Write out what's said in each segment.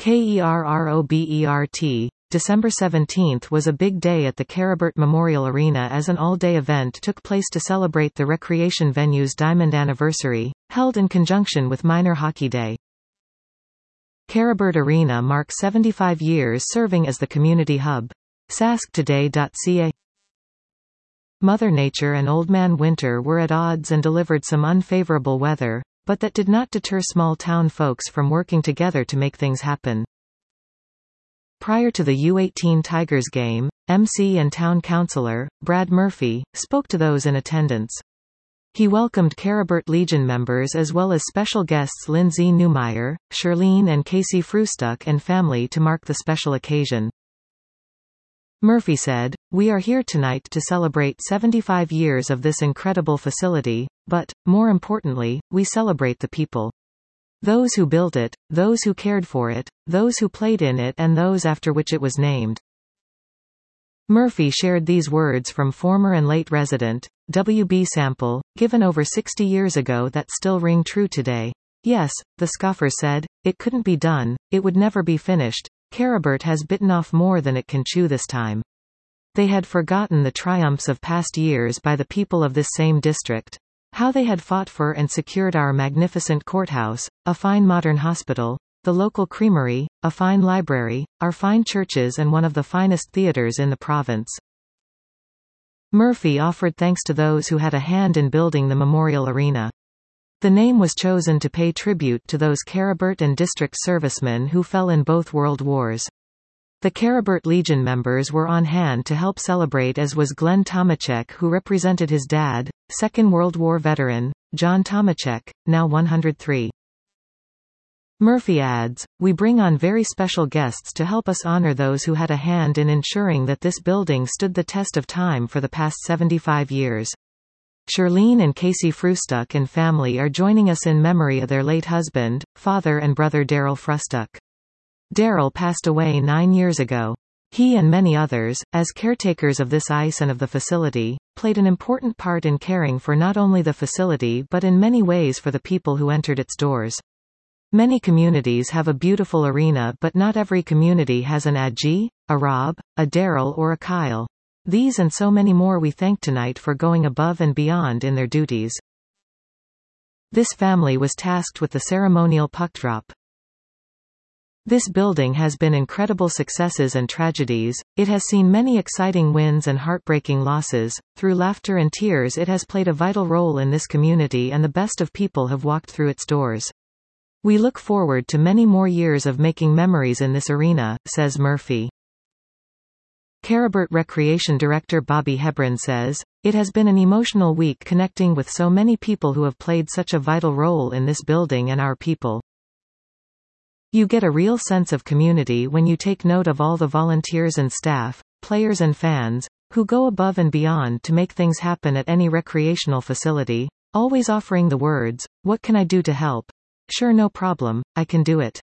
KERROBERT. December 17 was a big day at the Kerabert Memorial Arena as an all-day event took place to celebrate the recreation venue's diamond anniversary, held in conjunction with Minor Hockey Day. Kerabert Arena marks 75 years serving as the community hub. sasktoday.ca. Mother Nature and Old Man Winter were at odds and delivered some unfavorable weather, but that did not deter small town folks from working together to make things happen. Prior to the U18 Tigers game, MC and town councillor, Brad Murphy, spoke to those in attendance. He welcomed Kerabert Legion members as well as special guests Lindsay Newmeyer, Shirlene and Casey Frustuck and family to mark the special occasion. Murphy said, "We are here tonight to celebrate 75 years of this incredible facility, but, more importantly, we celebrate the people. Those who built it, those who cared for it, those who played in it and those after which it was named." Murphy shared these words from former and late resident, W.B. Sample, given over 60 years ago that still ring true today. "Yes," the scoffer said, "it couldn't be done, it would never be finished. Kerabert has bitten off more than it can chew this time." They had forgotten the triumphs of past years by the people of this same district. How they had fought for and secured our magnificent courthouse, a fine modern hospital, the local creamery, a fine library, our fine churches and one of the finest theaters in the province. Murphy offered thanks to those who had a hand in building the memorial arena. The name was chosen to pay tribute to those Kerabert and district servicemen who fell in both world wars. The Kerabert Legion members were on hand to help celebrate, as was Glenn Tomachek, who represented his dad, Second World War veteran, John Tomachek, now 103. Murphy adds, "We bring on very special guests to help us honor those who had a hand in ensuring that this building stood the test of time for the past 75 years. Shirlene and Casey Frustuck and family are joining us in memory of their late husband, father and brother Daryl Frustuck. Daryl passed away 9 years ago. He and many others, as caretakers of this ice and of the facility, played an important part in caring for not only the facility but in many ways for the people who entered its doors. Many communities have a beautiful arena, but not every community has an Adji, a Rob, a Daryl or a Kyle. These and so many more we thank tonight for going above and beyond in their duties." This family was tasked with the ceremonial puck drop. This building has been incredible successes and tragedies, it has seen many exciting wins and heartbreaking losses, through laughter and tears it has played a vital role in this community and the best of people have walked through its doors. "We look forward to many more years of making memories in this arena," says Murphy. Kerabert Recreation Director Bobby Hebron says, "It has been an emotional week connecting with so many people who have played such a vital role in this building and our people. You get a real sense of community when you take note of all the volunteers and staff, players and fans, who go above and beyond to make things happen at any recreational facility, always offering the words, 'What can I do to help? Sure, no problem, I can do it.'"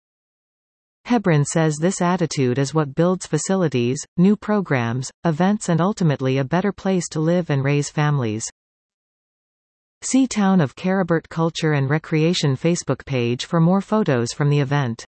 Hebron says this attitude is what builds facilities, new programs, events and ultimately a better place to live and raise families. See Town of Kerabert Culture and Recreation Facebook page for more photos from the event.